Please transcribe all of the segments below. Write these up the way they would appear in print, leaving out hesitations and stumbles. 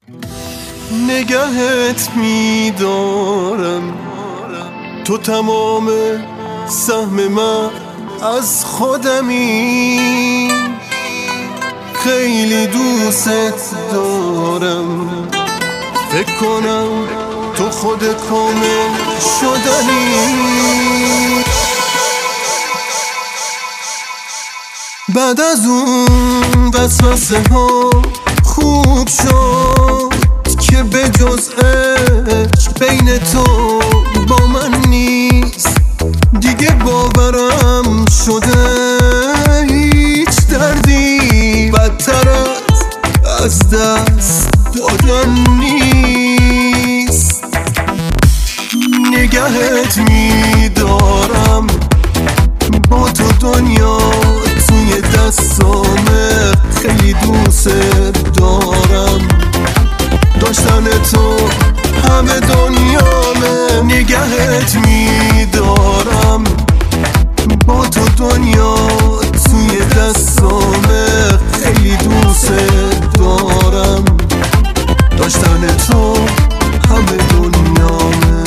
نگهت میدارم، تو تمام سهم من از خودمی، خیلی دوست دارم، فکر کنم تو خود کامل شدنی. بعد از اون وسوسه ها خوب شد که به جز عشق بین تو با من نیست، دیگه باورم شده هیچ دردی بدتر از دست دادن نیست. نگهت میدارم، با تو دنیا توی دستامه، خیلی دوست دارم، داشتن تو همه دنیامه. نگهت میدارم، با تو دنیا توی دستامه، خیلی دوست دارم، داشتن تو همه دنیامه.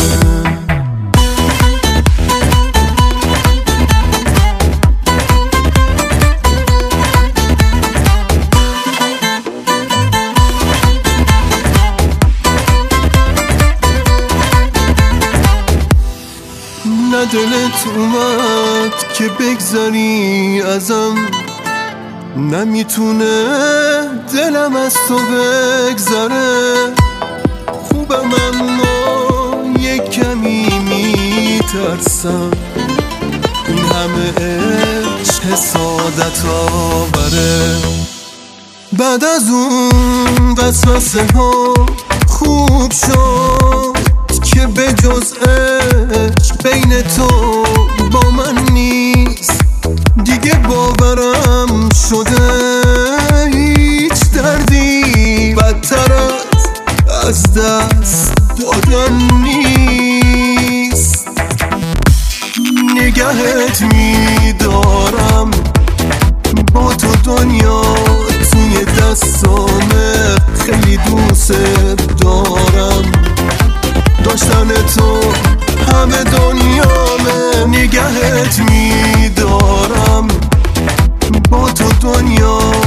نه دلت اومد که بگذری ازم، نمیتونه دلم از تو بگذره. خوبم اما یک کمی میترسم، این همه عشق حسادت آوره. بعد از اون وسوسه ها خوب شد که به جز عشق بین تو با من نیست، دیگه باورم شده هیچ دردی بدتر از دست دادن نیست. نگهت میدارم، با تو دنیا توی دستامه، خیلی دوست دارم، داشتن تو همه دنیامه. نگهت میدارم، با تو دنیا